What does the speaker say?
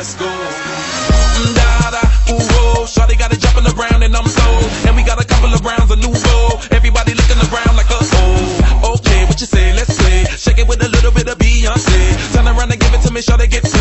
let's go. Da da, ooh whoa, shawty got it jumping around and I'm sold. And we got a couple of rounds of nouveau. Everybody looking around like oh. Okay, what you say? Let's play. Shake it with a little bit of Beyonce. Turn around and give it to me, shawty get paid.